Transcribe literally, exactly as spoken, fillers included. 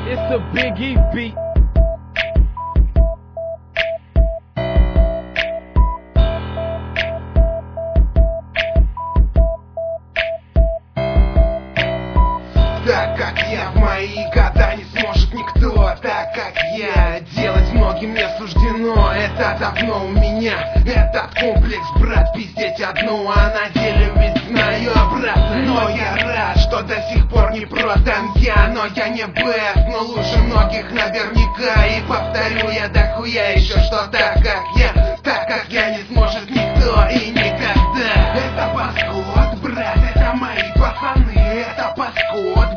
It's a Biggie beat. Так как я в мои года не сможет никто, так как я делать многим не суждено. Это давно у меня, этот комплекс, брат, пиздеть одну, а на деле ведь знаю обратно. Но я рад, что до сих пор не продан я, но я не бест, но лучше многих наверняка. И повторю я дохуя еще, что так как я, так как я не сможет никто и никогда. Это паскот, брат, это мои пацаны, это паскот.